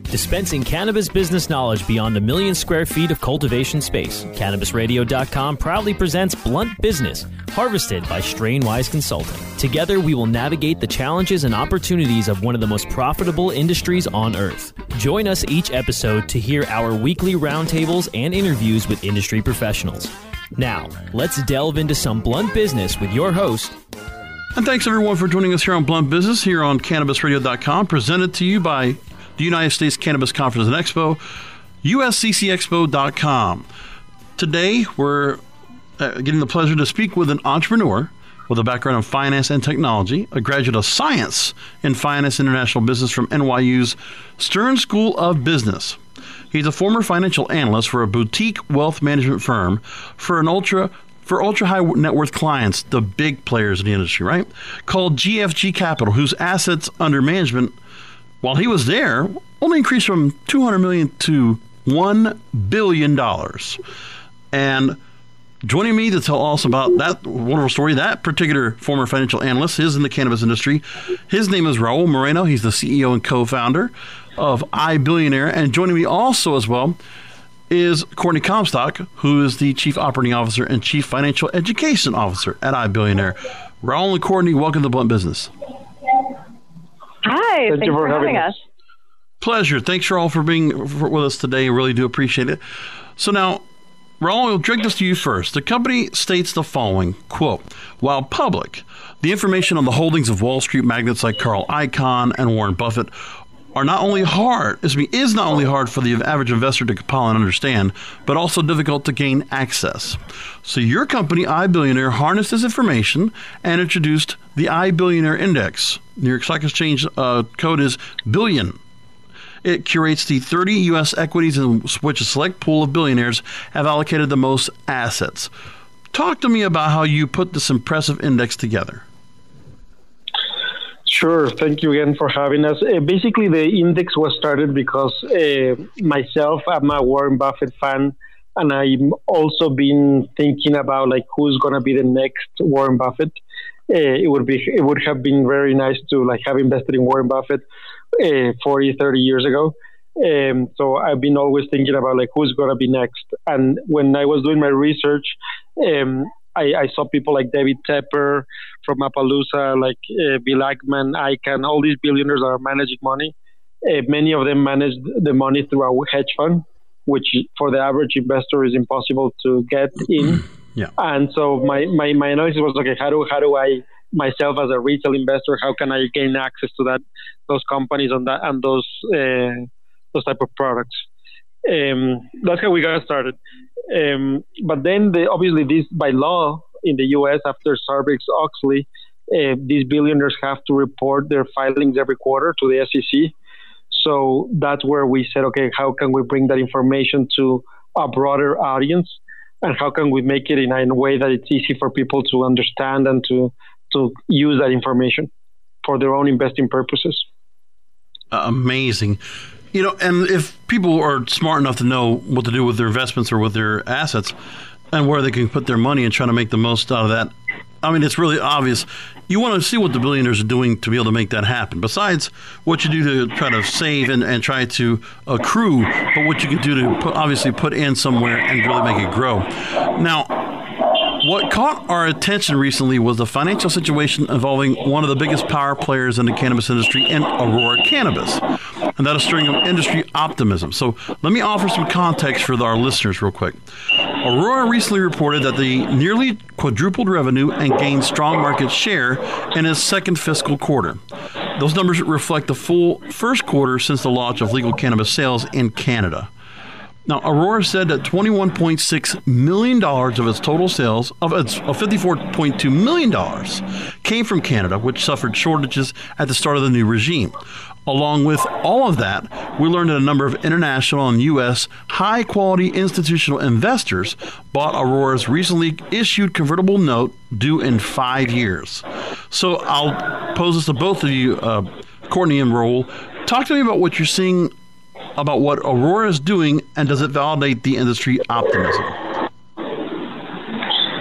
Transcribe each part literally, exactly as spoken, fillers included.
Dispensing cannabis business knowledge beyond a million square feet of cultivation space, Cannabis Radio dot com proudly presents Blunt Business, harvested by Strainwise Consulting. Together, we will navigate the challenges and opportunities of one of the most profitable industries on earth. Join us each episode to hear our weekly roundtables and interviews with industry professionals. Now, let's delve into some blunt business with your host. And thanks everyone for joining us here on Blunt Business here on Cannabis Radio dot com, presented to you by the United States Cannabis Conference and Expo, U S C C Expo dot com. Today, we're uh, getting the pleasure to speak with an entrepreneur with a background in finance and technology, a graduate of science in finance and international business from N Y U's Stern School of Business. He's a former financial analyst for a boutique wealth management firm for an ultra for ultra high net worth clients, the big players in the industry, right? Called G F G Capital, whose assets under management, while he was there, only increased from two hundred million dollars to one billion dollars. And joining me to tell us about that wonderful story, that particular former financial analyst is in the cannabis industry. His name is Raul Moreno. He's the C E O and co-founder of iBillionaire. And joining me also as well is Courtney Comstock, who is the Chief Operating Officer and Chief Financial Education Officer at iBillionaire. Raul and Courtney, welcome to Blunt Business. Hi, Thank thanks you for, for having, having us. Pleasure. Thanks for all for being for, with us today. I really do appreciate it. So now, Raul, we'll direct this to you first. The company states the following, quote, while public, the information on the holdings of Wall Street magnates like Carl Icahn and Warren Buffett are not only hard, excuse me, is not only hard for the average investor to compile and understand, but also difficult to gain access. So your company, iBillionaire, harnessed this information and introduced the iBillionaire Index. New York Stock Exchange uh, code is billion. It curates the thirty U S equities in which a select pool of billionaires have allocated the most assets. Talk to me about how you put this impressive index together. Sure. Thank you again for having us. Uh, basically, the index was started because uh, myself, I'm a Warren Buffett fan, and I've also been thinking about like who's going to be the next Warren Buffett. Uh, it would be it would have been very nice to like have invested in Warren Buffett uh, forty, thirty years ago. Um, so I've been always thinking about like who's going to be next. And when I was doing my research, um, I, I saw people like David Tepper from Appaloosa, like uh, Bill Ackman, Icahn, all these billionaires that are managing money. Uh, many of them managed the money through a hedge fund, which for the average investor is impossible to get in. Yeah. And so my, my, my analysis was, okay, how do how do I myself as a retail investor, how can I gain access to that those companies and that and those uh, those type of products? Um, that's how we got started. Um, but then the, obviously this by law in the U S after Sarbanes-Oxley, uh, these billionaires have to report their filings every quarter to the S E C. So that's where we said, okay, how can we bring that information to a broader audience? And how can we make it in a way that it's easy for people to understand and to to use that information for their own investing purposes? Amazing. You know, and if people are smart enough to know what to do with their investments or with their assets and where they can put their money and try to make the most out of that, I mean, it's really obvious. You want to see what the billionaires are doing to be able to make that happen. Besides what you do to try to save and, and try to accrue, but what you can do to put, obviously put in somewhere and really make it grow. Now, what caught our attention recently was the financial situation involving one of the biggest power players in the cannabis industry in Aurora Cannabis. And that is stirring up industry optimism. So let me offer some context for our listeners real quick. Aurora recently reported that they nearly quadrupled revenue and gained strong market share in its second fiscal quarter. Those numbers reflect the full first quarter since the launch of legal cannabis sales in Canada. Now, Aurora said that twenty-one point six million dollars of its total sales, of its of fifty-four point two million dollars, came from Canada, which suffered shortages at the start of the new regime. Along with all of that, we learned that a number of international and U S high-quality institutional investors bought Aurora's recently issued convertible note due in five years. So I'll pose this to both of you, uh, Courtney and Raul. Talk to me about what you're seeing about what Aurora is doing, and does it validate the industry optimism? Uh,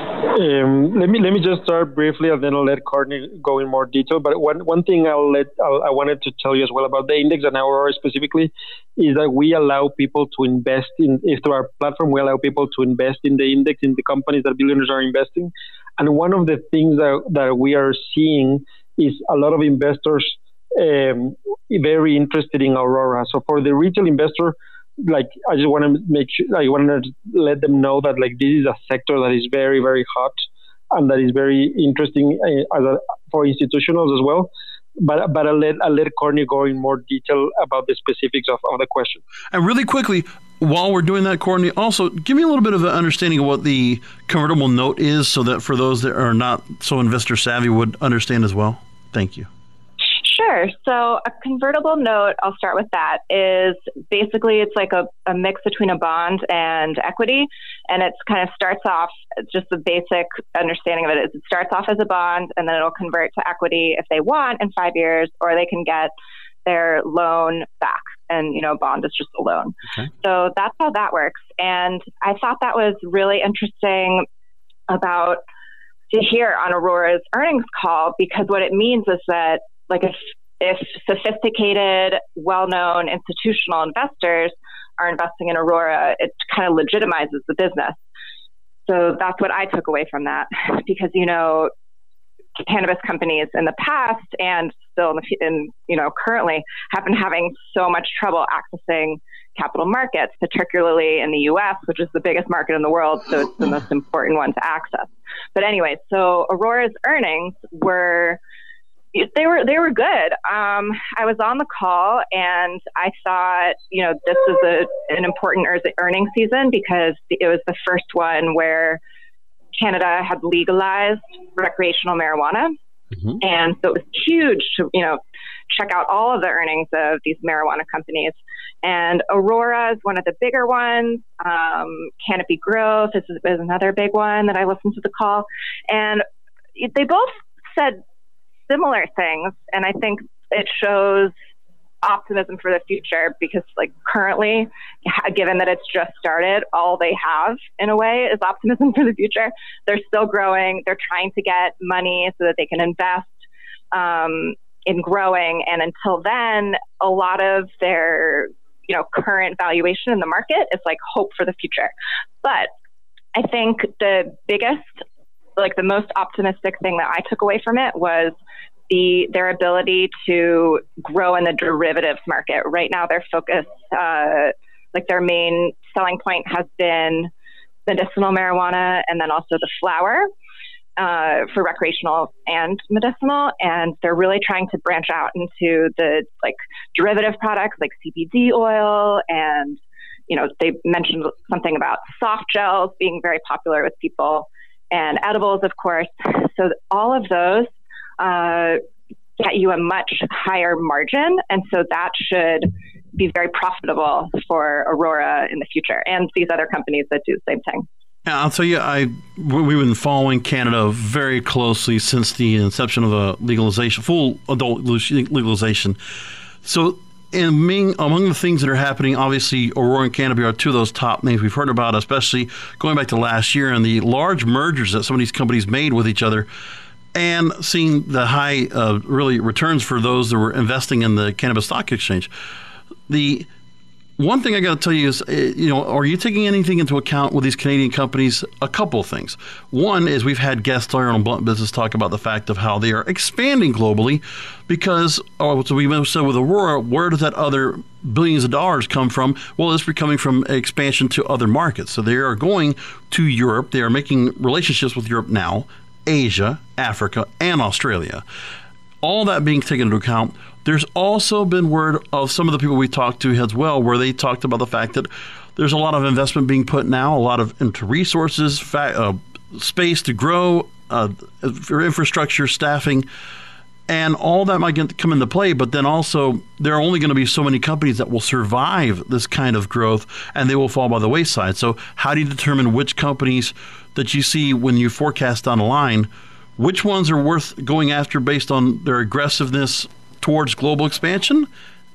Um, let me let me just start briefly, and then I'll let Courtney go in more detail. But one one thing I'll let I'll, I wanted to tell you as well about the index and Aurora specifically is that we allow people to invest in, if through our platform, we allow people to invest in the index, in the companies that billionaires are investing. And one of the things that that we are seeing is a lot of investors um, very interested in Aurora. So for the retail investor, like, I just want to make sure, I want to let them know that, like, this is a sector that is very, very hot and that is very interesting uh, as a, for institutionals as well. But but I'll let, I'll let Courtney go in more detail about the specifics of, of the question. And really quickly, while we're doing that, Courtney, also give me a little bit of an understanding of what the convertible note is, so that for those that are not so investor savvy would understand as well. Thank you. Sure. So a convertible note, I'll start with that, is basically it's like a, a mix between a bond and equity. And it's kind of starts off, just the basic understanding of it is it starts off as a bond and then it'll convert to equity if they want in five years, or they can get their loan back. And, you know, a bond is just a loan. Okay. So that's how that works. And I thought that was really interesting about to hear on Aurora's earnings call, because what it means is that, like, if if sophisticated, well-known institutional investors are investing in Aurora, it kind of legitimizes the business. So that's what I took away from that, because, you know, cannabis companies in the past and still in, the, in you know currently have been having so much trouble accessing capital markets, particularly in the U S, which is the biggest market in the world, so it's the most important one to access. But anyway, so Aurora's earnings were. They were they were good. Um, I was on the call and I thought, you know, this is a, an important earnings season because it was the first one where Canada had legalized recreational marijuana. Mm-hmm. And so it was huge to, you know, check out all of the earnings of these marijuana companies. And Aurora is one of the bigger ones. Um, Canopy Growth is, is another big one that I listened to the call. And they both said similar things, and I think it shows optimism for the future, because, like, currently, given that it's just started, all they have in a way is optimism for the future. They're still growing. They're trying to get money so that they can invest um, in growing, and until then, a lot of their, you know, current valuation in the market is like hope for the future. But I think the biggest, like the most optimistic thing that I took away from it was the their ability to grow in the derivatives market. Right now, their focus, uh, like their main selling point has been medicinal marijuana and then also the flower uh, for recreational and medicinal. And they're really trying to branch out into the like derivative products like C B D oil, and, you know, they mentioned something about soft gels being very popular with people, and edibles, of course. So all of those uh, get you a much higher margin. And so that should be very profitable for Aurora in the future, and these other companies that do the same thing. Yeah, I'll tell you, I we've been following Canada very closely since the inception of the legalization, full adult legalization. So in being, among the things that are happening, obviously Aurora and Canopy are two of those top names we've heard about, especially going back to last year and the large mergers that some of these companies made with each other, and seeing the high uh, really returns for those that were investing in the cannabis stock exchange. The one thing I got to tell you is, you know, are you taking anything into account with these Canadian companies? A couple of things. One is we've had guests here on Blunt Business talk about the fact of how they are expanding globally, because, oh, so we said with Aurora, where does that other billions of dollars come from? Well, it's coming from expansion to other markets. So they are going to Europe. They are making relationships with Europe now, Asia, Africa, and Australia. All that being taken into account, there's also been word of some of the people we talked to as well, where they talked about the fact that there's a lot of investment being put now, a lot of into resources, fa- uh, space to grow, uh, for infrastructure, staffing, and all that might get, come into play. But then also, there are only going to be so many companies that will survive this kind of growth, and they will fall by the wayside. So how do you determine which companies that you see when you forecast down the line, which ones are worth going after based on their aggressiveness towards global expansion,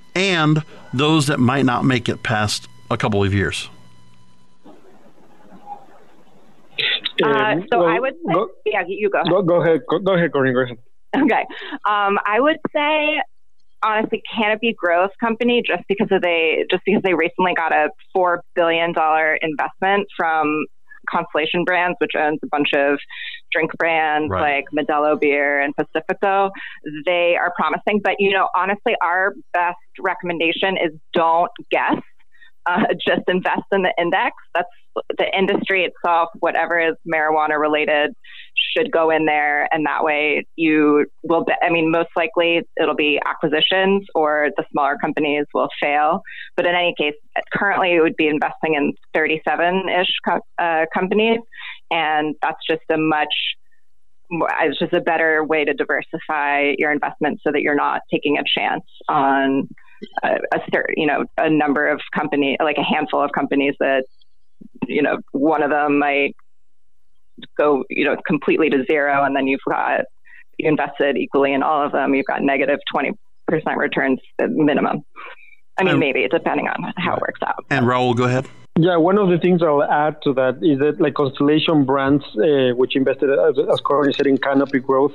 and those that might not make it past a couple of years? Uh, so well, I would say, go, yeah, you go ahead. Go, go ahead. Go, go ahead, Courtney. Go ahead. Okay. Um, I would say, honestly, Canopy Growth Company, just because of they, just because they recently got a four billion dollars investment from Constellation Brands, which owns a bunch of drink brands right. like Modelo Beer and Pacifico. They are promising. But, you know, honestly, our best recommendation is don't guess. Uh, just invest in the index. That's the industry itself, whatever is marijuana related should go in there. And that way you will, be, I mean, most likely it'll be acquisitions or the smaller companies will fail. But in any case, currently it would be investing in thirty-seven-ish co- uh, companies. And that's just a much, it's just a better way to diversify your investments so that you're not taking a chance on a, a you know, a number of companies, like a handful of companies that, you know, one of them might go, you know, completely to zero. And then you've got, you invested equally in all of them. You've got negative twenty percent returns at minimum. I mean, and, maybe depending on how it works out. And Raul, go ahead. Yeah, one of the things I'll add to that is that like Constellation Brands, uh, which invested, as, as Courtney said, in Canopy Growth,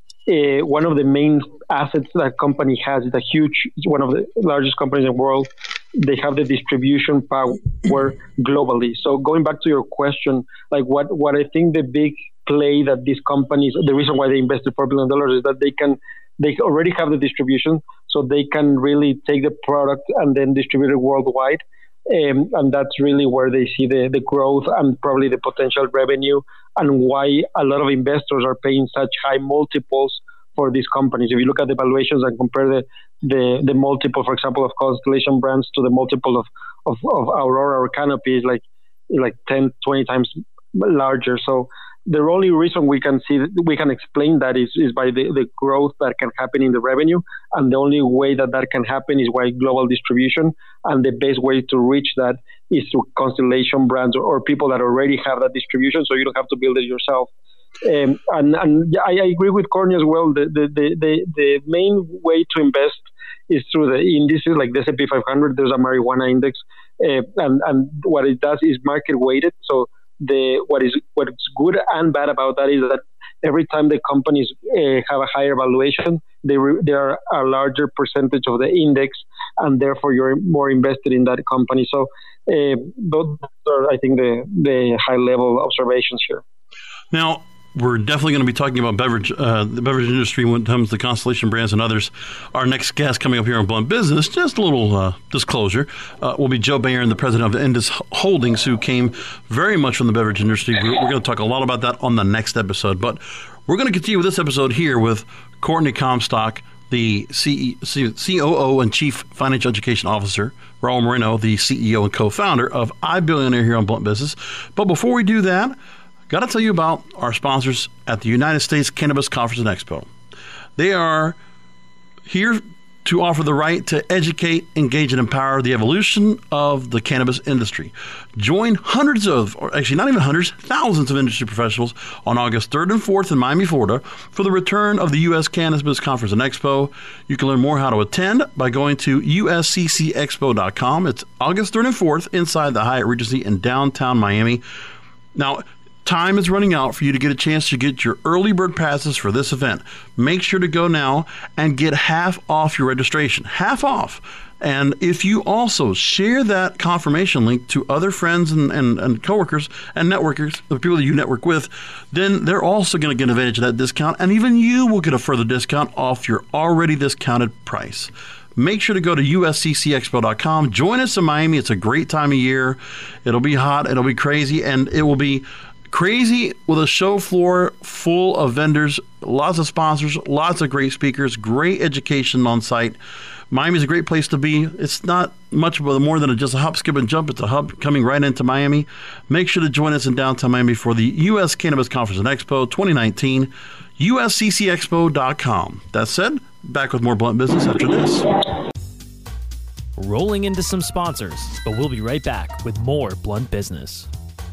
uh, one of the main assets that company has is a huge, one of the largest companies in the world. They have the distribution power globally. So going back to your question, like what, what I think the big play that these companies, the reason why they invested four billion dollars is that they can, they already have the distribution, so they can really take the product and then distribute it worldwide. Um, and that's really where they see the, the growth and probably the potential revenue and why a lot of investors are paying such high multiples for these companies. If you look at the valuations and compare the, the, the multiple, for example, of Constellation Brands to the multiple of, of, of Aurora or Canopy is like, like ten, twenty times larger. So the only reason we can see, we can explain that is, is by the, the growth that can happen in the revenue. And the only way that that can happen is by global distribution. And the best way to reach that is through Constellation Brands or, or people that already have that distribution. So you don't have to build it yourself. Um, and and I, I agree with Courtney as well. The, the, the, the, the main way to invest is through the indices like the S and P five hundred. There's a marijuana index. Uh, and, and what it does is market weighted. So the what is what's good and bad about that is that every time the companies uh, have a higher valuation, they re- they are a larger percentage of the index, and therefore you're more invested in that company. So uh, those are, I think, the the high level observations here. Now, we're definitely going to be talking about beverage, uh, the beverage industry when it comes to Constellation Brands and others. Our next guest coming up here on Blunt Business, just a little uh, disclosure, uh, will be Joe Bayern, the president of Indus Holdings, who came very much from the beverage industry. We're, we're going to talk a lot about that on the next episode. But we're going to continue with this episode here with Courtney Comstock, the C O O and Chief Financial Education Officer, Raul Moreno, the C E O and co-founder of iBillionaire here on Blunt Business. But before we do that, got to tell you about our sponsors at the United States Cannabis Conference and Expo. They are here to offer the right to educate, engage, and empower the evolution of the cannabis industry. Join hundreds of, or actually not even hundreds, thousands of industry professionals on August third and fourth in Miami, Florida for the return of the U S Cannabis Conference and Expo. You can learn more how to attend by going to U S C C expo dot com. It's August third and fourth inside the Hyatt Regency in downtown Miami. Now, time is running out for you to get a chance to get your early bird passes for this event. Make sure to go now and get half off your registration. Half off. And if you also share that confirmation link to other friends and, and, and coworkers and networkers, the people that you network with, then they're also going to get advantage of that discount. And even you will get a further discount off your already discounted price. Make sure to go to U S C C expo dot com. Join us in Miami. It's a great time of year. It'll be hot. It'll be crazy. And it will be crazy with a show floor full of vendors, lots of sponsors, lots of great speakers, great education on site. Miami's a great place to be. It's not much more than a, just a hop, skip, and jump. It's a hub coming right into Miami. Make sure to join us in downtown Miami for the U S Cannabis Conference and Expo twenty nineteen, U S C C expo dot com. That said, back with more Blunt Business after this. Rolling into some sponsors, but we'll be right back with more Blunt Business.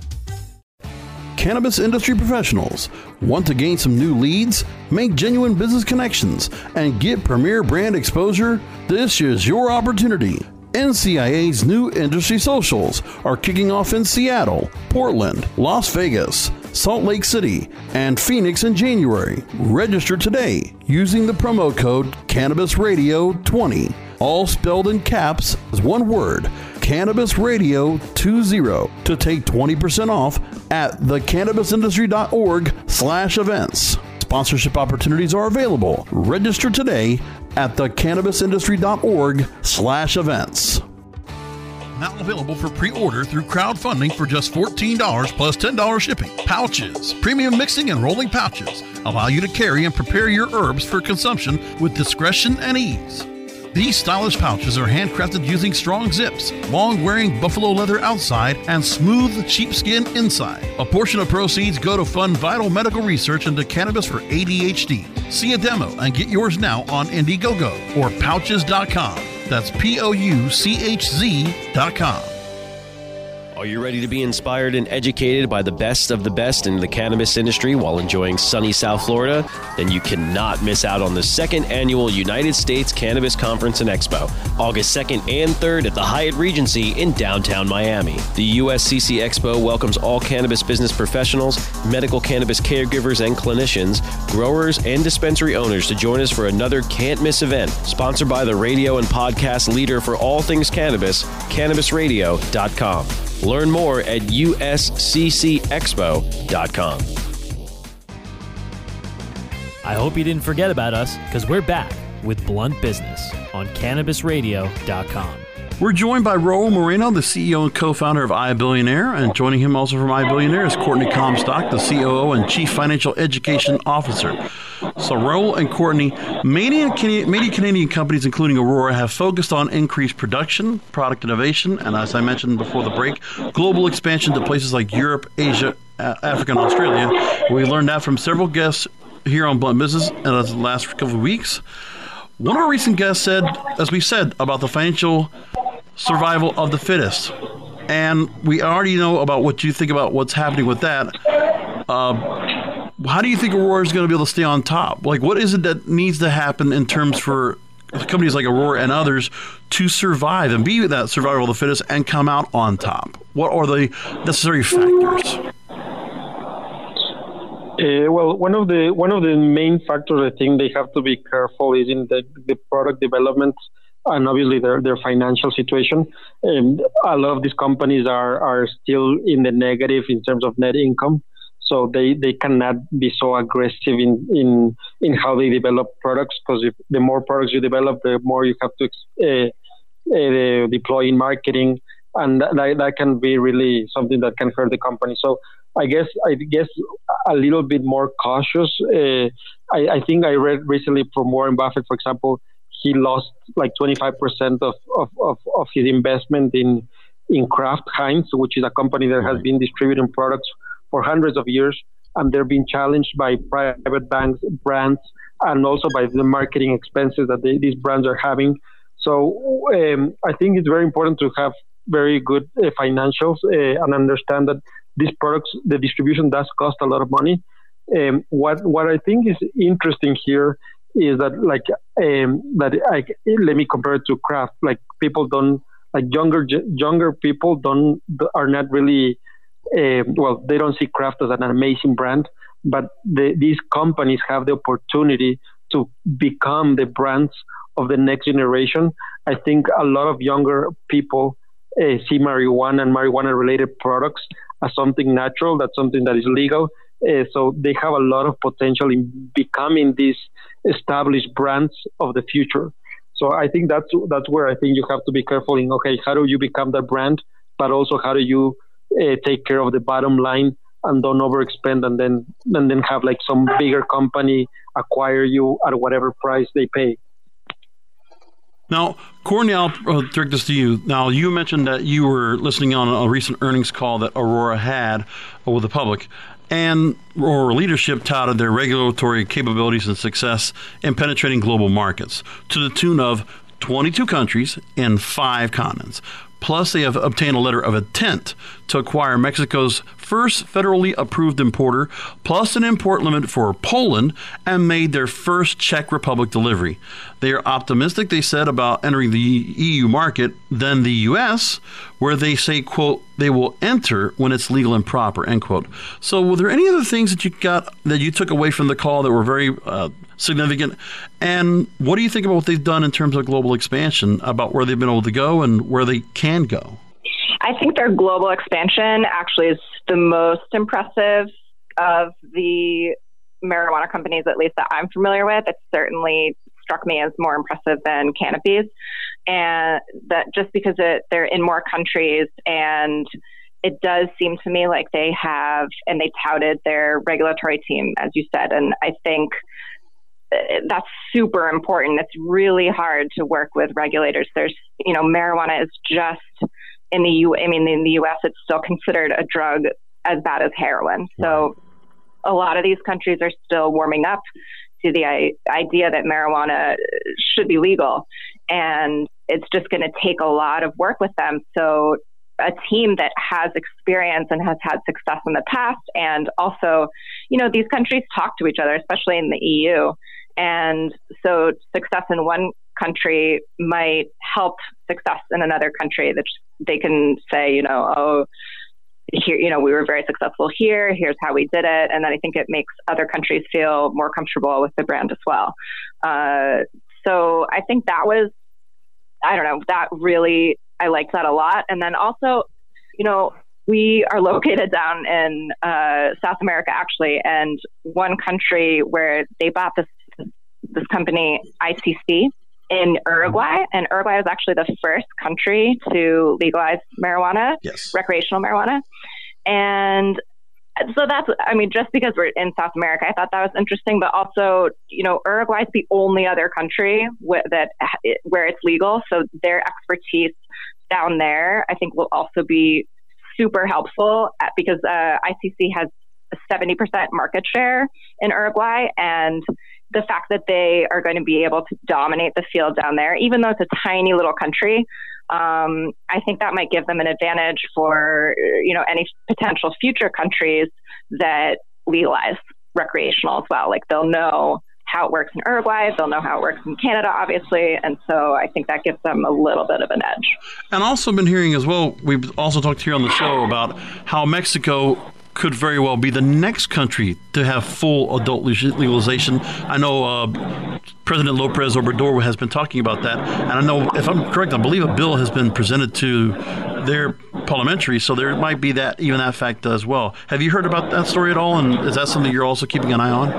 Cannabis industry professionals want to gain some new leads, make genuine business connections, and get premier brand exposure? This is your opportunity. N C I A's new industry socials are kicking off in Seattle, Portland, Las Vegas, Salt Lake City, and Phoenix in January. Register today using the promo code Cannabis Radio twenty, all spelled in caps as one word, Cannabis Radio twenty, to take twenty percent off at thecannabisindustry.org slash events. Sponsorship opportunities are available. Register today at thecannabisindustry.org slash events. Now available for pre-order through crowdfunding for just fourteen dollars plus ten dollars shipping. Pouches, premium mixing and rolling pouches, allow you to carry and prepare your herbs for consumption with discretion and ease. These stylish pouches are handcrafted using strong zips, long-wearing buffalo leather outside, and smooth sheepskin inside. A portion of proceeds go to fund vital medical research into cannabis for A D H D. See a demo and get yours now on Indiegogo or pouches dot com. That's P O U C H Z dot com. Are you ready to be inspired and educated by the best of the best in the cannabis industry while enjoying sunny South Florida? Then you cannot miss out on the second annual United States Cannabis Conference and Expo, August second and third at the Hyatt Regency in downtown Miami. The U S C C Expo welcomes all cannabis business professionals, medical cannabis caregivers and clinicians, growers, and dispensary owners to join us for another can't-miss event, sponsored by the radio and podcast leader for all things cannabis, cannabis radio dot com. Learn more at U S C C expo dot com. I hope you didn't forget about us, because we're back with Blunt Business on cannabis radio dot com. We're joined by Raul Moreno, the C E O and co-founder of iBillionaire, and joining him also from iBillionaire is Courtney Comstock, the C O O and Chief Financial Education Officer. So Raul and Courtney, many, many Canadian companies, including Aurora, have focused on increased production, product innovation, and as I mentioned before the break, global expansion to places like Europe, Asia, Africa, and Australia. We learned that from several guests here on Blunt Business in the last couple of weeks. One of our recent guests said, as we said, about the financial survival of the fittest. And we already know about what you think about what's happening with that. Uh, how do you think Aurora is going to be able to stay on top? Like, what is it that needs to happen in terms for companies like Aurora and others to survive and be that survival of the fittest and come out on top? What are the necessary factors? Uh, well, one of the one of the main factors I think they have to be careful is in the, the product development and obviously their, their financial situation. And a lot of these companies are, are still in the negative in terms of net income. So they, they cannot be so aggressive in, in, in how they develop products, because if the more products you develop, the more you have to uh, uh, deploy in marketing. And that, that can be really something that can hurt the company. So I guess I guess a little bit more cautious. Uh, I, I think I read recently from Warren Buffett, for example, he lost like twenty-five percent of, of, of, of his investment in in Kraft Heinz, which is a company that has been distributing products for hundreds of years, and they're being challenged by private banks, brands, and also by the marketing expenses that they, these brands are having. So um, I think it's very important to have very good uh, financials uh, and understand that these products, the distribution does cost a lot of money. Um, what what I think is interesting here is that like um, that I, let me compare it to Kraft. Like people don't like younger younger people don't are not really uh, well. They don't see Kraft as an amazing brand, but the, these companies have the opportunity to become the brands of the next generation. I think a lot of younger people uh, see marijuana and marijuana-related products as something natural, that's something that is legal. Uh, so they have a lot of potential in becoming these established brands of the future. So I think that's that's where I think you have to be careful in, okay, how do you become that brand, but also how do you uh, take care of the bottom line and don't overexpend and then and then have like some bigger company acquire you at whatever price they pay. Now, Courtney, I'll uh, direct this to you. Now, you mentioned that you were listening on a recent earnings call that Aurora had with the public, and Aurora leadership touted their regulatory capabilities and success in penetrating global markets to the tune of twenty-two countries in five continents. Plus, they have obtained a letter of intent to acquire Mexico's first federally approved importer, plus an import limit for Poland, and made their first Czech Republic delivery. They are optimistic, they said, about entering the E U market than the U S, where they say, quote, they will enter when it's legal and proper, end quote. So were there any other things that you got that you took away from the call that were very uh, significant? And what do you think about what they've done in terms of global expansion, about where they've been able to go and where they can go? I think their global expansion actually is the most impressive of the marijuana companies, at least that I'm familiar with. It certainly struck me as more impressive than Canopy's, and that just because it, they're in more countries, and it does seem to me like they have, and they touted their regulatory team, as you said, and I think that's super important. It's really hard to work with regulators. There's, you know, marijuana is just in the U. I mean, in the U S, it's still considered a drug as bad as heroin. So a lot of these countries are still warming up to the I- idea that marijuana should be legal, and it's just going to take a lot of work with them. So a team that has experience and has had success in the past, and also, you know, these countries talk to each other, especially in the E U. And so success in one country might help success in another country, that they can say, you know, oh, here, you know, we were very successful here, here's how we did it. And then I think it makes other countries feel more comfortable with the brand as well. Uh, so I think that was, I don't know, that really, I liked that a lot. And then also, you know, we are located down in uh, South America, actually, and one country where they bought this this company, I C C, in Uruguay, and Uruguay was actually the first country to legalize marijuana, yes. recreational marijuana. And so that's, I mean, just because we're in South America, I thought that was interesting, but also, you know, Uruguay is the only other country wh- that where it's legal. So their expertise down there, I think, will also be super helpful at, because uh, I C C has a seventy percent market share in Uruguay, and the fact that they are going to be able to dominate the field down there, even though it's a tiny little country, um, I think that might give them an advantage for, you know, any potential future countries that legalize recreational as well. Like, they'll know how it works in Uruguay, they'll know how it works in Canada, obviously, and so I think that gives them a little bit of an edge. And also been hearing as well, we've also talked here on the show about how Mexico could very well be the next country to have full adult legalization. I know uh, President Lopez Obrador has been talking about that, and I know, if I'm correct, I believe a bill has been presented to their parliamentary, so there might be that, even that fact as well. Have you heard about that story at all, and is that something you're also keeping an eye on?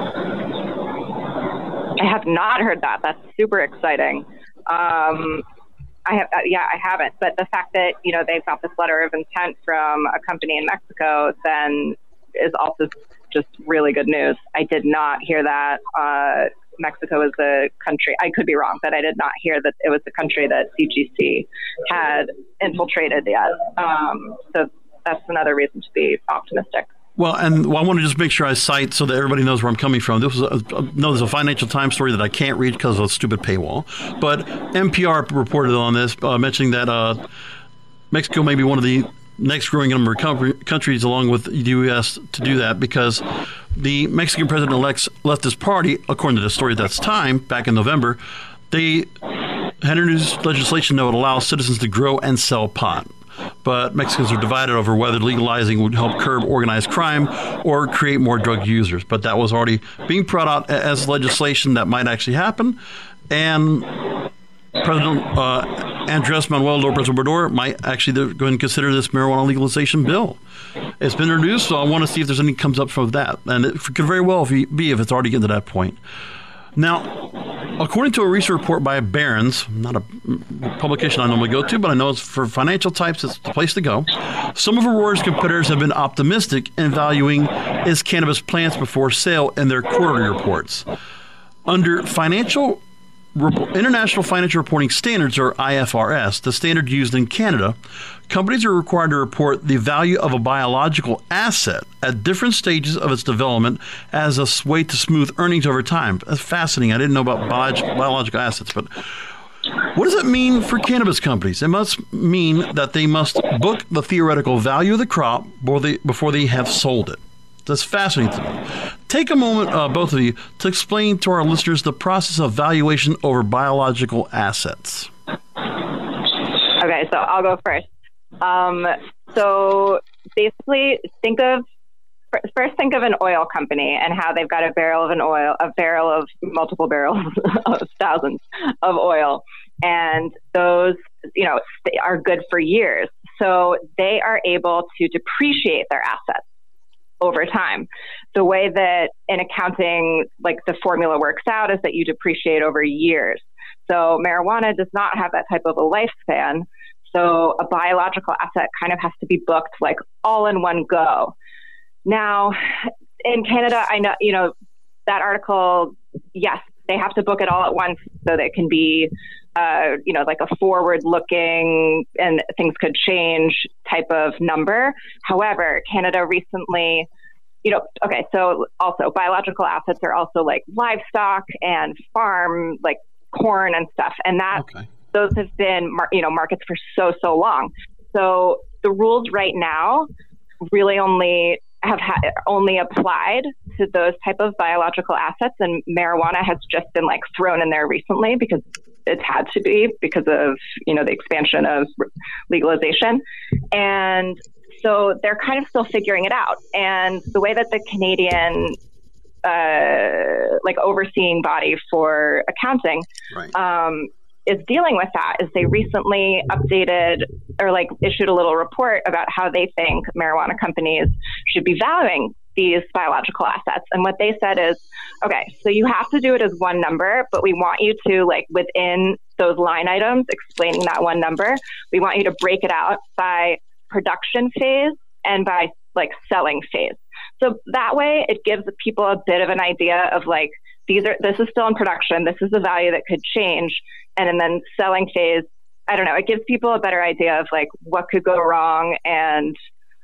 I have not heard that. That's super exciting. Um, I have, uh, yeah, I haven't. But the fact that, you know, they've got this letter of intent from a company in Mexico then is also just really good news. I did not hear that uh, Mexico is a country. I could be wrong, but I did not hear that it was the country that C G C had infiltrated yet. Um, so that's another reason to be optimistic. Well, and well, I want to just make sure I cite so that everybody knows where I'm coming from. This was a, a, no, there's a Financial Times story that I can't read because of a stupid paywall. But N P R reported on this, uh, mentioning that uh, Mexico may be one of the next growing number of com- countries, along with the U S, to do that, because the Mexican president-elect's leftist party, according to the story at that time, back in November, they had introduced legislation that would allow citizens to grow and sell pot. But Mexicans are divided over whether legalizing would help curb organized crime or create more drug users. But that was already being brought out as legislation that might actually happen. And President uh, Andrés Manuel López Obrador might actually go and consider this marijuana legalization bill. It's been introduced, so I want to see if there's anything comes up from that. And it could very well be if it's already getting to that point. Now, according to a recent report by Barron's, not a publication I normally go to, but I know it's for financial types, it's the place to go. Some of Aurora's competitors have been optimistic in valuing its cannabis plants before sale in their quarterly reports. Under financial International Financial Reporting Standards, or I F R S, the standard used in Canada, companies are required to report the value of a biological asset at different stages of its development as a way to smooth earnings over time. That's fascinating. I didn't know about biolog- biological assets, but What does it mean for cannabis companies? It must mean that they must book the theoretical value of the crop before they, before they have sold it. That's fascinating to me. Take a moment, uh, both of you, to explain to our listeners the process of valuation over biological assets. Okay, so I'll go first. Um, so basically, think of first think of an oil company and how they've got a barrel of an oil, a barrel of multiple barrels of thousands of oil, and those, you know, are good for years. So they are able to depreciate their assets over time. The way that in accounting, like the formula works out is that you depreciate over years. So marijuana does not have that type of a lifespan. So a biological asset kind of has to be booked like all in one go. Now, in Canada, I know, you know, that article, yes, they have to book it all at once so that it can be, uh, you know, like a forward-looking and things could change type of number. However, Canada recently, you know, okay, so also biological assets are also like livestock and farm, like corn and stuff. And that okay. those have been, you know, markets for so, so long. So the rules right now really only have ha- only applied to those type of biological assets, and marijuana has just been like thrown in there recently because it's had to be because of, you know, the expansion of legalization. And so they're kind of still figuring it out. And the way that the Canadian uh, like overseeing body for accounting right. um, is dealing with that is they recently updated or like issued a little report about how they think marijuana companies should be valuing these biological assets. And what they said is, okay, so you have to do it as one number, but we want you to, like, within those line items explaining that one number, we want you to break it out by production phase and by like selling phase. So that way it gives people a bit of an idea of like, these are, this is still in production. This is the value that could change. And then selling phase, I don't know, it gives people a better idea of like what could go wrong and,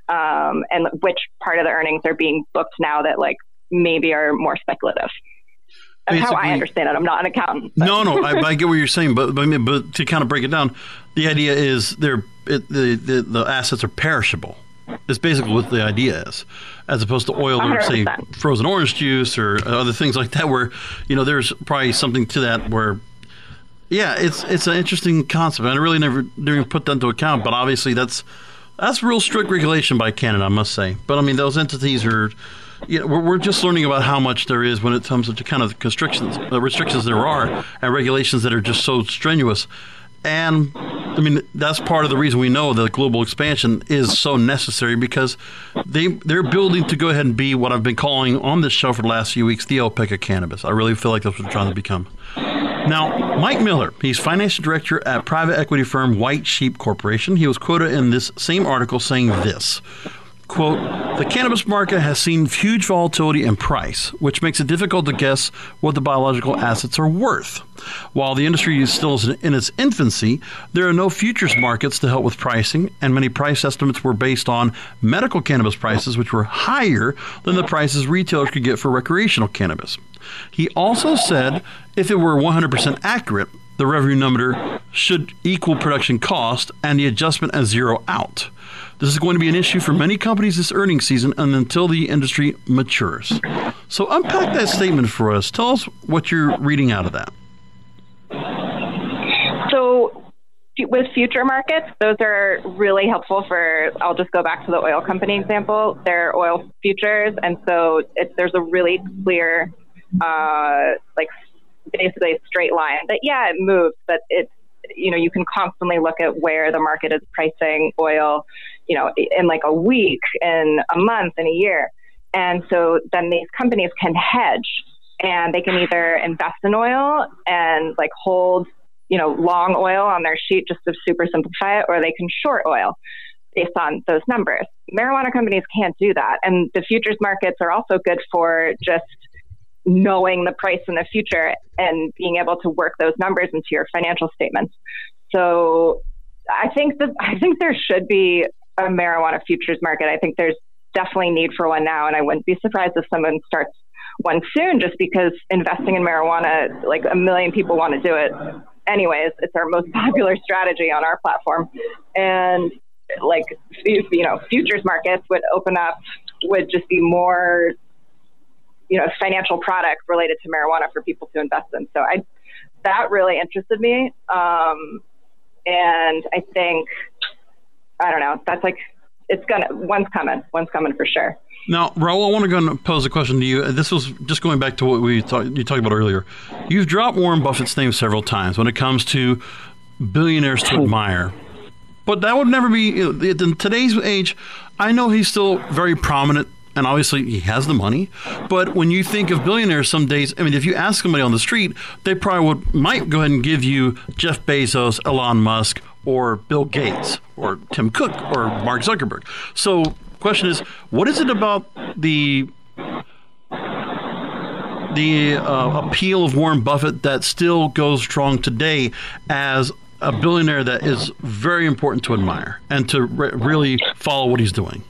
um, and which part of the earnings are being booked now that like maybe are more speculative. That's Basically, how I understand it. I'm not an accountant. But. No, no, I, I get what you're saying, but, but but to kind of break it down, the idea is they're it, the, the the assets are perishable. It's basically what the idea is, as opposed to oil or say frozen orange juice or other things like that, where you know there's probably something to that where, yeah, it's it's an interesting concept. I really never didn't put that into account, but obviously that's that's real strict regulation by Canada, I must say. But I mean, those entities are. Yeah, we're, we're just learning about how much there is when it comes to kind of constrictions, uh, restrictions there are, and regulations that are just so strenuous. And I mean, that's part of the reason we know that global expansion is so necessary, because they they're building to go ahead and be what I've been calling on this show for the last few weeks, the OPEC of cannabis. I really feel like that's what they're trying to become. Now, Mike Miller, he's financial director at private equity firm White Sheep Corporation. He was quoted in this same article saying this. Quote, the cannabis market has seen huge volatility in price, which makes it difficult to guess what the biological assets are worth. While the industry is still in its infancy, there are no futures markets to help with pricing, and many price estimates were based on medical cannabis prices, which were higher than the prices retailers could get for recreational cannabis. He also said if it were one hundred percent accurate, the revenue number should equal production cost and the adjustment as zero out. This is going to be an issue for many companies this earnings season and until the industry matures. So unpack that statement for us. Tell us what you're reading out of that. So with future markets, those are really helpful for, I'll just go back to the oil company example. They're oil futures. And so it, there's a really clear, uh, like basically a straight line that, yeah, it moves, but it's, you know, you can constantly look at where the market is pricing oil, you know, in like a week, in a month, in a year. And so then these companies can hedge, and they can either invest in oil and like hold, you know, long oil on their sheet just to super simplify it, or they can short oil based on those numbers. Marijuana companies can't do that. And the futures markets are also good for just knowing the price in the future and being able to work those numbers into your financial statements. So I think that I think there should be a marijuana futures market. I think there's definitely need for one now, and I wouldn't be surprised if someone starts one soon, just because investing in marijuana, like a million people want to do it, anyways. It's our most popular strategy on our platform. And like, you know, futures markets would open up, would just be more, you know, financial products related to marijuana for people to invest in. So I, that really interested me. Um, and I think, I don't know, that's like, it's gonna, one's coming, one's coming for sure. Now, Raul, I want to go and pose a question to you. This was just going back to what we talk, you talked about earlier. You've dropped Warren Buffett's name several times when it comes to billionaires to admire. But that would never be, you know, in today's age, I know he's still very prominent, and obviously he has the money. But when you think of billionaires some days, I mean, if you ask somebody on the street, they probably would might go ahead and give you Jeff Bezos, Elon Musk, or Bill Gates, or Tim Cook, or Mark Zuckerberg. So question is, what is it about the the uh, appeal of Warren Buffett that still goes strong today as a billionaire that is very important to admire and to re- really follow what he's doing?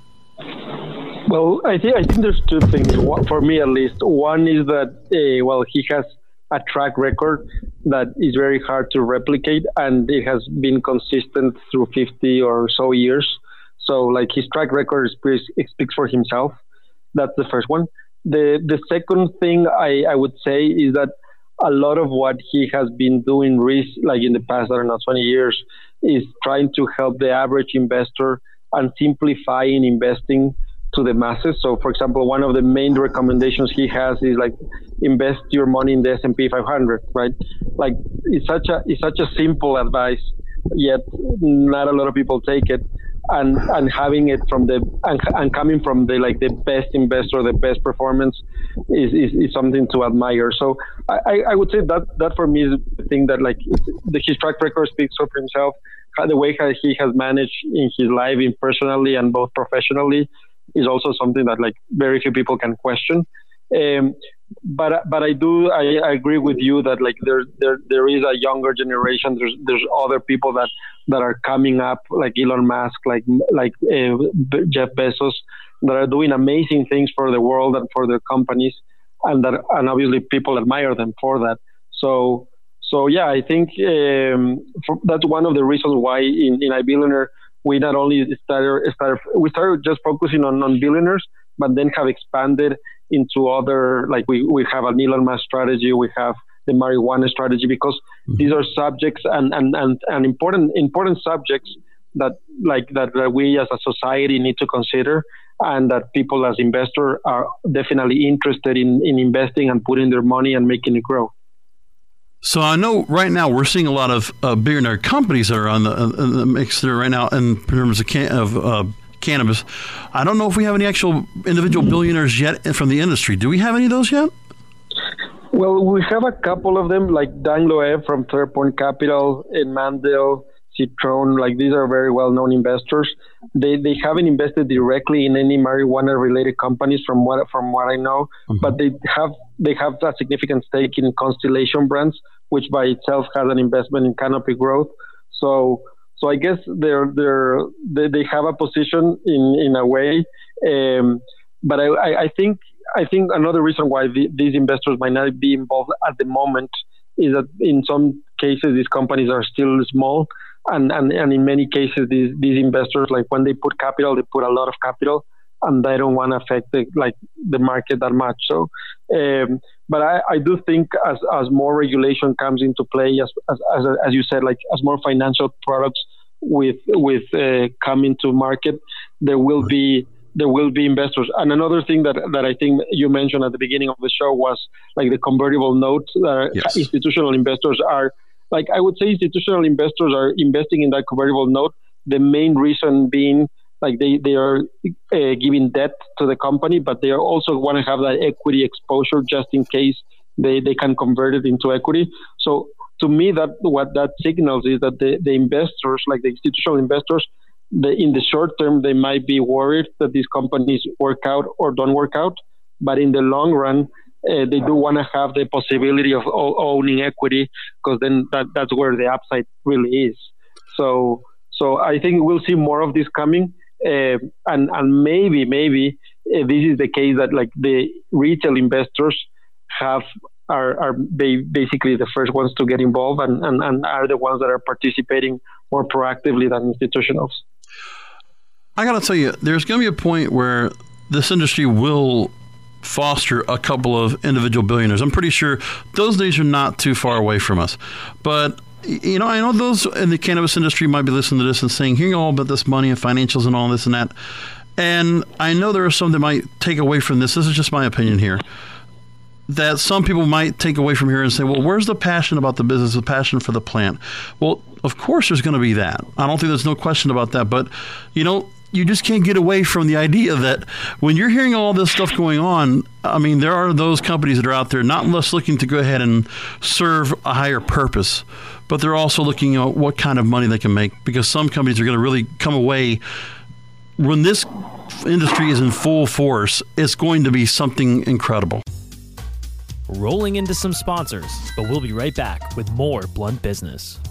Well, I think I think there's two things for me, at least. One is that uh, well, he has a track record that is very hard to replicate, and it has been consistent through fifty or so years. So, like, his track record speaks, speaks for himself. That's the first one. The the second thing I, I would say is that a lot of what he has been doing, like in the past, I don't know, twenty years, is trying to help the average investor and simplifying investing to the masses. So, for example, one of the main recommendations he has is like invest your money in the S and P five hundred, right? Like, it's such a it's such a simple advice, yet not a lot of people take it. And and having it from the and, and coming from the like the best investor, the best performance is, is, is something to admire. So I, I would say that that for me is the thing that, like, the, his track record speaks for himself. The way he has managed in his life, in personally and both professionally, is also something that, like, very few people can question. Um, but but I do I, I agree with you that, like, there there there is a younger generation. There's there's other people that, that are coming up, like Elon Musk, like like uh, Jeff Bezos, that are doing amazing things for the world and for their companies, and that and obviously people admire them for that. So so yeah, I think um, for, that's one of the reasons why in in iBillionaire we not only started started we started just focusing on on billionaires, but then have expanded into other, like we, we have an Elon Musk strategy, we have the marijuana strategy, because mm-hmm. these are subjects and, and, and, and important important subjects that like that, that we as a society need to consider, and that people as investors are definitely interested in, in investing and putting their money and making it grow. So I know right now we're seeing a lot of uh, billionaire companies that are on the, uh, the mix there right now in terms of, can- of uh, cannabis. I don't know if we have any actual individual billionaires yet from the industry. Do we have any of those yet? Well, we have a couple of them, like Dan Loeb from Third Point Capital, and Mandel, Citron. Like, these are very well-known investors. They they haven't invested directly in any marijuana-related companies, from what from what I know, mm-hmm. but they have they have a significant stake in Constellation Brands, which by itself has an investment in Canopy Growth. So. So I guess they're they're they, they have a position in, in a way, um, but I, I think I think another reason why the, these investors might not be involved at the moment is that in some cases these companies are still small, and, and, and in many cases these these investors, like, when they put capital, they put a lot of capital, and they don't want to affect the, like the market that much. So, um, but I, I do think as as more regulation comes into play, as as as, as you said, like as more financial products with with uh, come into market, there will be there will be investors. And another thing that that I think you mentioned at the beginning of the show was like the convertible notes. Uh, yes. Institutional investors are, like, I would say institutional investors are investing in that convertible note. The main reason being, like, they, they are uh, giving debt to the company, but they also want to have that equity exposure just in case they, they can convert it into equity. So to me, that what that signals is that the, the investors, like the institutional investors, the, in the short term, they might be worried that these companies work out or don't work out. But in the long run, uh, they do want to have the possibility of o- owning equity, because then that, that's where the upside really is. So so I think we'll see more of this coming. Uh, and and maybe maybe uh, this is the case that, like, the retail investors have are, are ba- basically the first ones to get involved and, and, and are the ones that are participating more proactively than institutionals. I got to tell you, there's going to be a point where this industry will foster a couple of individual billionaires. I'm pretty sure those days are not too far away from us. But, you know, I know those in the cannabis industry might be listening to this and saying, hearing all about this money and financials and all this and that. And I know there are some that might take away from this. This is just my opinion here. That some people might take away from here and say, well, where's the passion about the business, the passion for the plant? Well, of course there's going to be that. I don't think there's no question about that. But, you know, you just can't get away from the idea that when you're hearing all this stuff going on, I mean, there are those companies that are out there not less looking to go ahead and serve a higher purpose, but they're also looking at what kind of money they can make, because some companies are going to really come away when this industry is in full force. It's going to be something incredible. Rolling into some sponsors, but we'll be right back with more Blunt Business.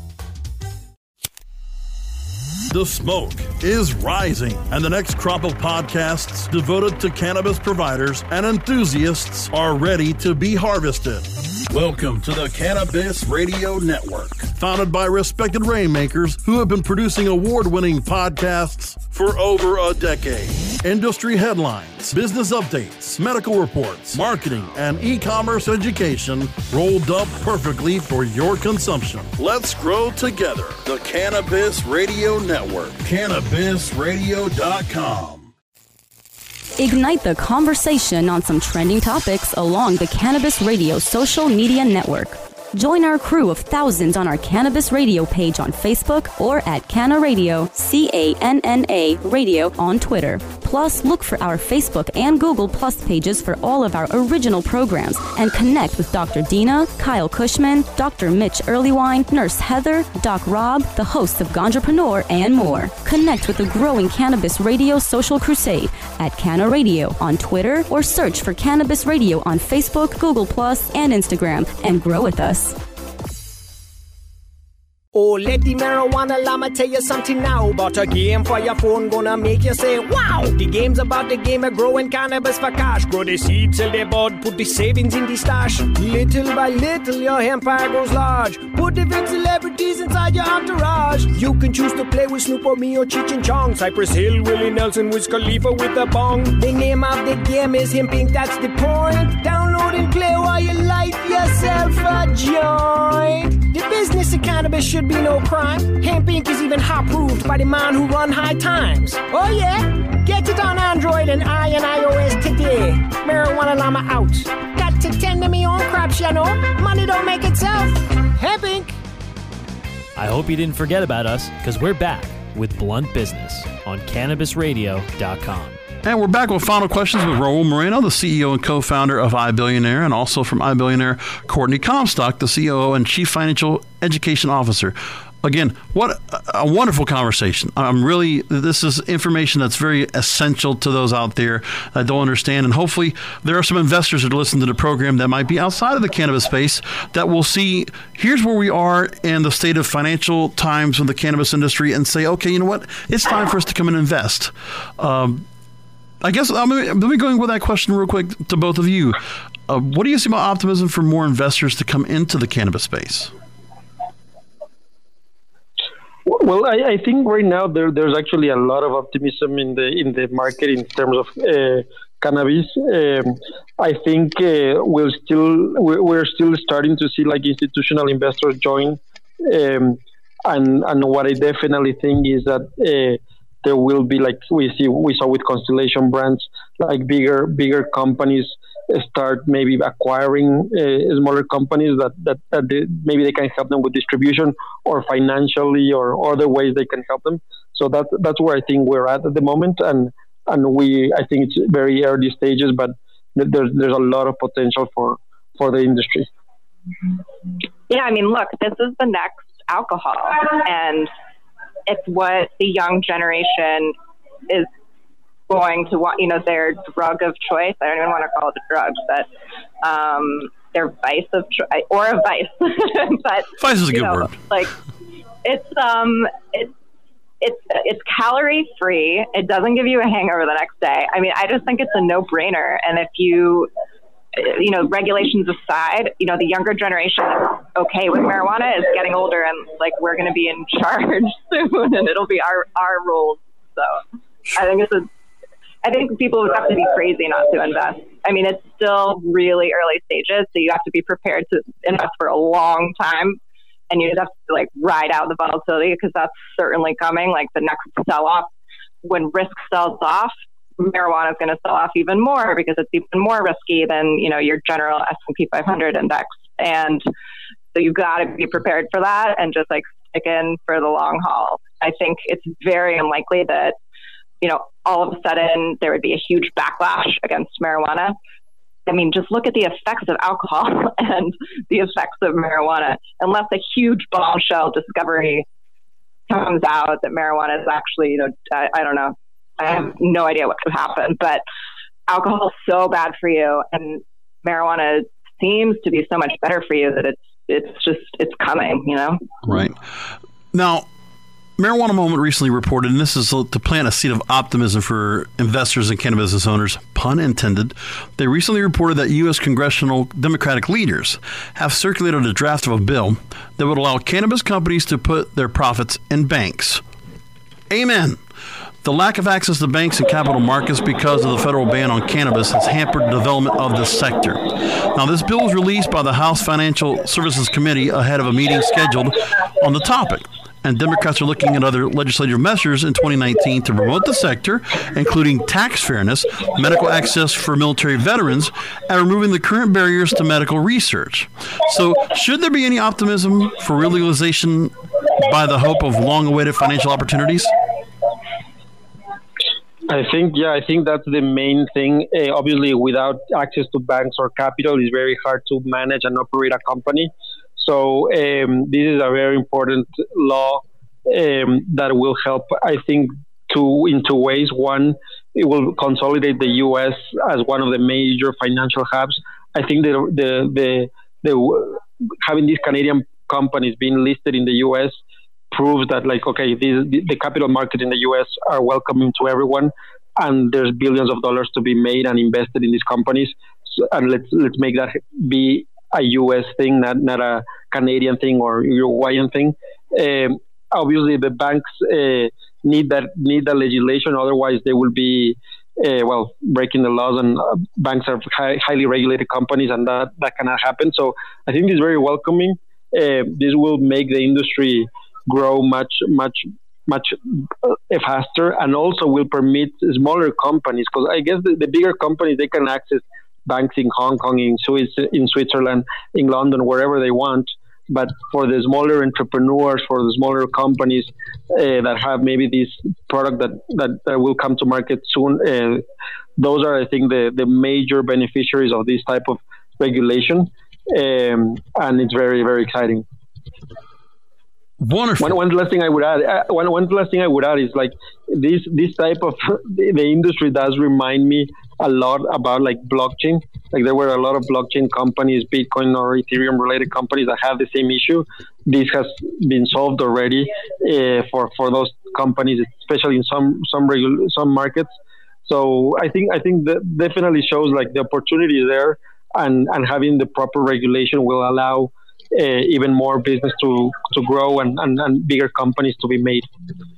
The smoke is rising, and the next crop of podcasts devoted to cannabis providers and enthusiasts are ready to be harvested. Welcome to the Cannabis Radio Network, founded by respected rainmakers who have been producing award-winning podcasts for over a decade. Industry headlines, business updates, medical reports, marketing, and e-commerce education rolled up perfectly for your consumption. Let's grow together. The Cannabis Radio Network, cannabis radio dot com. Ignite the conversation on some trending topics along the Cannabis Radio social media network. Join our crew of thousands on our Cannabis Radio page on Facebook or at Canna Radio, C A N N A Radio on Twitter. Plus, look for our Facebook and Google Plus pages for all of our original programs and connect with Doctor Dina, Kyle Cushman, Doctor Mitch Earlywine, Nurse Heather, Doc Rob, the hosts of Ganjapreneur, and more. Connect with the growing Cannabis Radio social crusade at Canna Radio on Twitter or search for Cannabis Radio on Facebook, Google Plus, and Instagram and grow with us. Oh, let the marijuana llama tell you something now about a game for your phone gonna make you say, wow! The game's about the game of growing cannabis for cash. Grow the seed till they bud, put the savings in the stash. Little by little, your empire grows large. Put the big celebrities inside your entourage. You can choose to play with Snoop or me or Cheech and Chong, Cypress Hill, Willie Nelson, Wiz Khalifa with a bong. The name of the game is Hemp Inc, that's the point. Download and play while you light yourself a joint. The business of cannabis should be no crime. Hemp Inc is even hot-proofed by the man who run High Times. Oh yeah? Get it on Android and I and iOS today. Marijuana llama out. Got to tend to me own crops, you know. Money don't make itself. Hemp Inc. I hope you didn't forget about us, because we're back with Blunt Business on cannabis radio dot com. And we're back with final questions with Raul Moreno, the C E O and co-founder of iBillionaire, and also from iBillionaire, Courtney Comstock, the C O O and Chief Financial Education Officer. Again, what a wonderful conversation. I'm really, this is information that's very essential to those out there that don't understand. And hopefully there are some investors that listen to the program that might be outside of the cannabis space that will see, here's where we are in the state of financial times in the cannabis industry, and say, okay, you know what? It's time for us to come and invest. Um, I guess I'm going to be going with that question real quick to both of you. Uh, what do you see about optimism for more investors to come into the cannabis space? Well, I, I think right now there, there's actually a lot of optimism in the in the market in terms of uh, cannabis. Um, I think uh, we're still we're, we're still starting to see like institutional investors join, um, and and what I definitely think is that. Uh, There will be, like we see, we saw with Constellation Brands, like bigger, bigger companies start maybe acquiring uh, smaller companies that that, that they, maybe they can help them with distribution or financially or other ways they can help them. So that that's where I think we're at at the moment, and and we I think it's very early stages, but there's there's a lot of potential for for the industry. Yeah, I mean, look, this is the next alcohol, and it's what the young generation is going to want, you know, their drug of choice. I don't even want to call it a drug, but um, their vice of choice, or a vice. But vice is a good know, word. Like, it's um, it's it's it's calorie free. It doesn't give you a hangover the next day. I mean, I just think it's a no brainer. And if you you know, regulations aside, you know, the younger generation that's okay with marijuana is getting older, and like we're going to be in charge soon, and it'll be our our rules. So I think it's a, I think people would have to be crazy not to invest. I mean, it's still really early stages, so you have to be prepared to invest for a long time, and you just have to like ride out the volatility because that's certainly coming. Like the next sell off, when risk sells off, marijuana is going to sell off even more because it's even more risky than, you know, your general S and P five hundred index. And so you've got to be prepared for that and just like stick in for the long haul. I think it's very unlikely that, you know, all of a sudden there would be a huge backlash against marijuana. I mean, just look at the effects of alcohol and the effects of marijuana. Unless a huge bombshell discovery comes out that marijuana is actually, you know, I, I don't know. I have no idea what could happen, but alcohol is so bad for you, and marijuana seems to be so much better for you that it's it's just it's coming, you know. Right. Now, Marijuana Moment recently reported, and this is to plant a seed of optimism for investors and cannabis business owners, pun intended. They recently reported that U S congressional Democratic leaders have circulated a draft of a bill that would allow cannabis companies to put their profits in banks. Amen. The lack of access to banks and capital markets because of the federal ban on cannabis has hampered the development of this sector. Now, this bill was released by the House Financial Services Committee ahead of a meeting scheduled on the topic. And Democrats are looking at other legislative measures in twenty nineteen to promote the sector, including tax fairness, medical access for military veterans, and removing the current barriers to medical research. So, should there be any optimism for real legalization by the hope of long-awaited financial opportunities? I think, yeah, I think that's the main thing. Uh, obviously, without access to banks or capital, it's very hard to manage and operate a company. So um, this is a very important law um, that will help, I think, two in two ways. One, it will consolidate the U S as one of the major financial hubs. I think the the the, the having these Canadian companies being listed in the U S proves that, like, okay, these, the, the capital market in the U S are welcoming to everyone, and there's billions of dollars to be made and invested in these companies. So, and let's let's make that be a U S thing, not not a Canadian thing or Uruguayan thing. Um, obviously, the banks uh, need that need that legislation. Otherwise, they will be uh, well breaking the laws. And uh, banks are high, highly regulated companies, and that that cannot happen. So I think this is very welcoming. Uh, this will make the industry grow much much much uh, faster, and also will permit smaller companies, because I guess the, the bigger companies, they can access banks in Hong Kong, in Swiss, in Switzerland, in London, wherever they want. But for the smaller entrepreneurs, for the smaller companies uh, that have maybe this product that, that, that will come to market soon, uh, those are, I think, the, the major beneficiaries of this type of regulation. Um, and it's very, very exciting. Wonderful. One, one last thing I would add. Uh, one, one last thing I would add is like this. This type of the, the industry does remind me a lot about like blockchain. Like there were a lot of blockchain companies, Bitcoin or Ethereum related companies that have the same issue. This has been solved already uh, for for those companies, especially in some some regu- some markets. So I think I think that definitely shows like the opportunity is there, and and having the proper regulation will allow Uh, even more business to to grow and, and, and bigger companies to be made.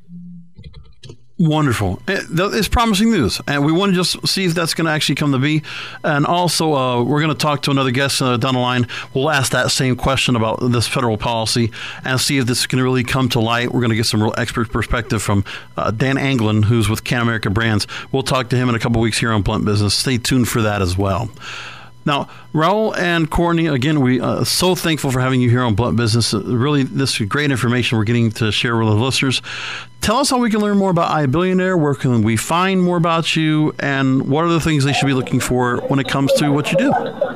Wonderful. It's promising news, and we want to just see if that's going to actually come to be. And also, uh, we're going to talk to another guest uh, down the line. We'll ask that same question about this federal policy and see if this can really come to light. We're going to get some real expert perspective from uh, Dan Anglin, who's with Can America Brands. We'll talk to him in a couple weeks here on Blunt Business. Stay tuned for that as well. Now, Raul and Courtney, again, we are so thankful for having you here on Blunt Business. Uh, really, this is great information we're getting to share with the listeners. Tell us how we can learn more about iBillionaire. Where can we find more about you? And what are the things they should be looking for when it comes to what you do?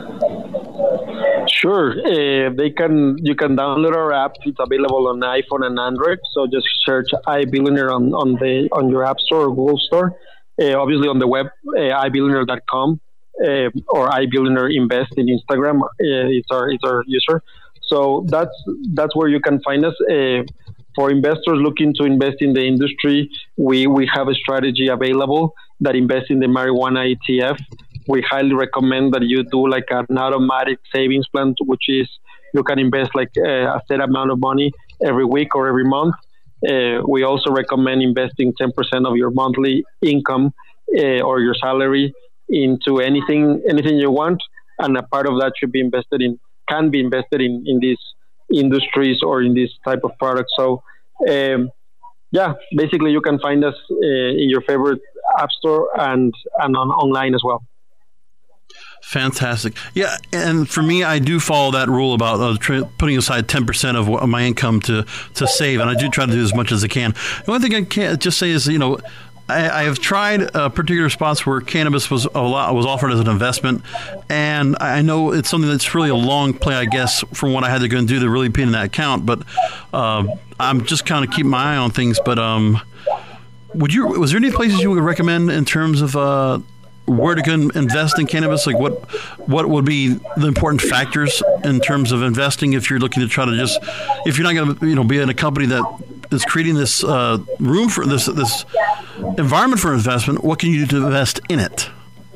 Sure. Uh, they can. You can download our app. It's available on iPhone and Android. So just search iBillionaire on, on, the, on your App Store or Google Store. Uh, obviously, on the web, uh, i billionaire dot com. Uh, or iBillionaire Invest in Instagram. Uh, it's our it's our user. So that's that's where you can find us. Uh, for investors looking to invest in the industry, we we have a strategy available that invests in the marijuana E T F. we highly recommend that you do like an automatic savings plan, which is you can invest like uh, a set amount of money every week or every month. Uh, we also recommend investing ten percent of your monthly income uh, or your salary into anything anything you want, and a part of that should be invested in can be invested in in these industries or in this type of product. So um, yeah, basically you can find us uh, in your favorite app store and and on online as well. Fantastic. Yeah, and for me, I do follow that rule about uh, tr- putting aside ten percent of what, my income to, to save, and I do try to do as much as I can. The only thing I can't just say is, you know, I, I have tried uh, particular spots where cannabis was a lot, was offered as an investment, and I know it's something that's really a long play, I guess, from what I had to go and do to really pay in that account, but uh, I'm just kind of keeping my eye on things. But um, would you? Was there any places you would recommend in terms of uh, where to go and invest in cannabis? Like what what would be the important factors in terms of investing if you're looking to try to just, if you're not going to, you know, be in a company that is creating this uh, room for this this environment for investment, what can you do to invest in it?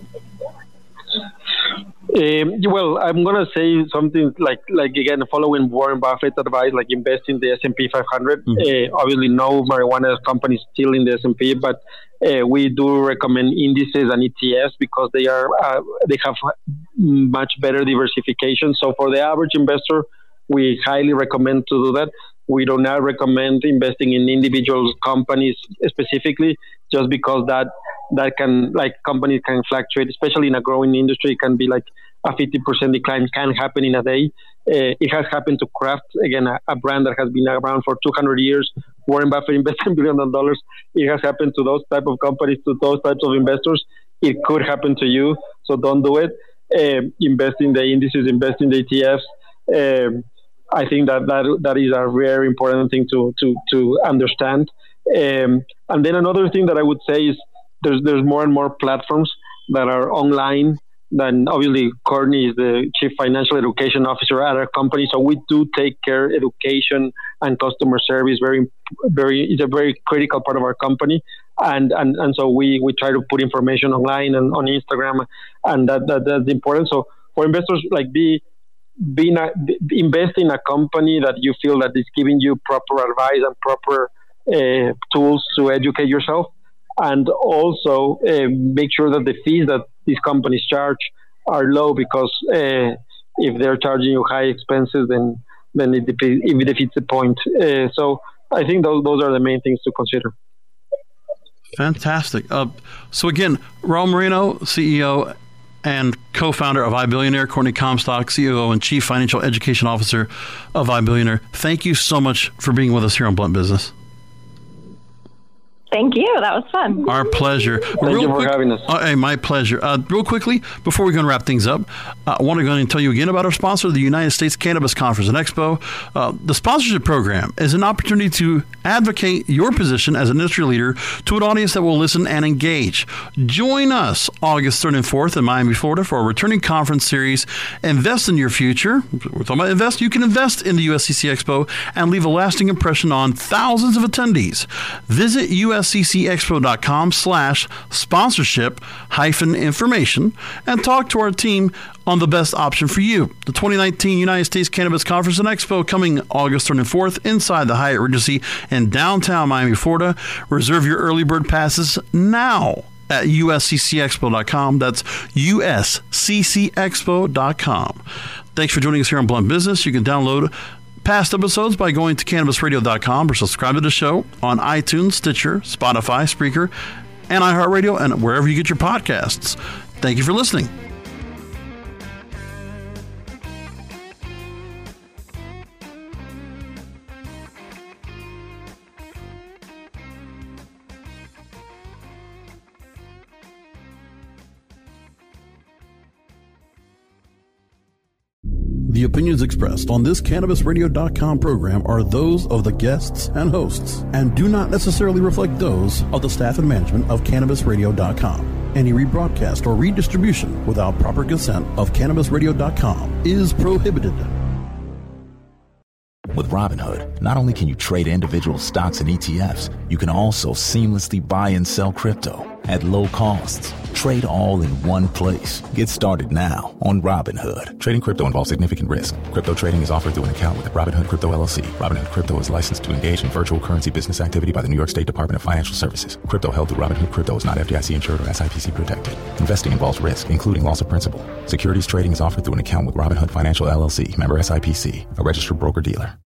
Um, well, I'm going to say something like, like again, following Warren Buffett's advice, like invest in the S and P five hundred. Mm-hmm. Uh, obviously, no marijuana companies still in the S and P, but uh, we do recommend indices and E T Fs because they are uh, they have much better diversification. So for the average investor, we highly recommend to do that. We do not recommend investing in individual companies specifically, just because that that can, like, companies can fluctuate, especially in a growing industry. It can be like a fifty percent decline can happen in a day. Uh, it has happened to Kraft, again, a, a brand that has been around for two hundred years. Warren Buffett invested billions of dollars. It has happened to those type of companies, to those types of investors. It could happen to you, so don't do it. Uh, invest in the indices, invest in the E T Fs. Um, I think that, that that is a very important thing to to to understand. Um, and then another thing that I would say is there's there's more and more platforms that are online. Then obviously Courtney is the Chief Financial Education Officer at our company, so we do take care education and customer service very very is a very critical part of our company. And and, and so we, we try to put information online and on Instagram, and that, that that's important. So for investors, like be Being a, invest in a company that you feel that is giving you proper advice and proper uh, tools to educate yourself, and also uh, make sure that the fees that these companies charge are low, because uh, if they're charging you high expenses, then then it, defeats, it defeats the point. Uh, so I think those those are the main things to consider. Fantastic. Uh, so again, Raul Moreno, C E O and co-founder of iBillionaire, Courtney Comstock, C O O and Chief Financial Education Officer of iBillionaire. Thank you so much for being with us here on Blunt Business. Thank you. That was fun. Our pleasure. Thank real you for quick, having us. Uh, hey, my pleasure. Uh, real quickly, before we're going to wrap things up, uh, I want to go and tell you again about our sponsor, the United States Cannabis Conference and Expo. Uh, the sponsorship program is an opportunity to advocate your position as an industry leader to an audience that will listen and engage. Join us August third and fourth in Miami, Florida for a returning conference series, Invest in Your Future. We're talking about invest. You can invest in the U S C C Expo and leave a lasting impression on thousands of attendees. Visit U S C C expo dot com slash sponsorship hyphen information and talk to our team on the best option for you. The twenty nineteen United States Cannabis Conference and Expo coming August third and fourth inside the Hyatt Regency in downtown Miami, Florida. Reserve your early bird passes now at U S C C expo dot com. That's U S C C expo dot com. Thanks for joining us here on Blunt Business. You can download past episodes by going to cannabis radio dot com or subscribe to the show on iTunes, Stitcher, Spotify, Spreaker, and iHeartRadio, and wherever you get your podcasts. Thank you for listening. The opinions expressed on this cannabis radio dot com program are those of the guests and hosts and do not necessarily reflect those of the staff and management of cannabis radio dot com. Any rebroadcast or redistribution without proper consent of cannabis radio dot com is prohibited. With Robinhood, not only can you trade individual stocks and E T Fs, you can also seamlessly buy and sell crypto. at low costs. Trade all in one place. Get started now on Robinhood. Trading crypto involves significant risk. Crypto trading is offered through an account with Robinhood Crypto L L C. Robinhood Crypto is licensed to engage in virtual currency business activity by the New York State Department of Financial Services. Crypto held through Robinhood Crypto is not F D I C insured or S I P C protected. Investing involves risk, including loss of principal. Securities trading is offered through an account with Robinhood Financial L L C, member S I P C, a registered broker-dealer.